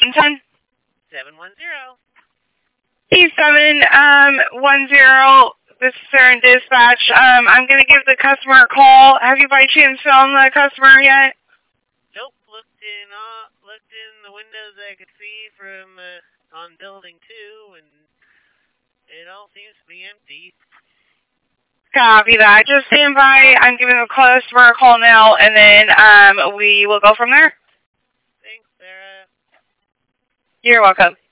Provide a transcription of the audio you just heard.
and Son? 710. E710. This is Southern Dispatch. I'm going to give the customer a call. Have you by chance found the customer yet? Nope. Looked in the windows I could see from on building 2, and it all seems to be empty. Copy that. Just stand by. I'm giving the customer a call now, and then we will go from there. Thanks, Sarah. You're welcome.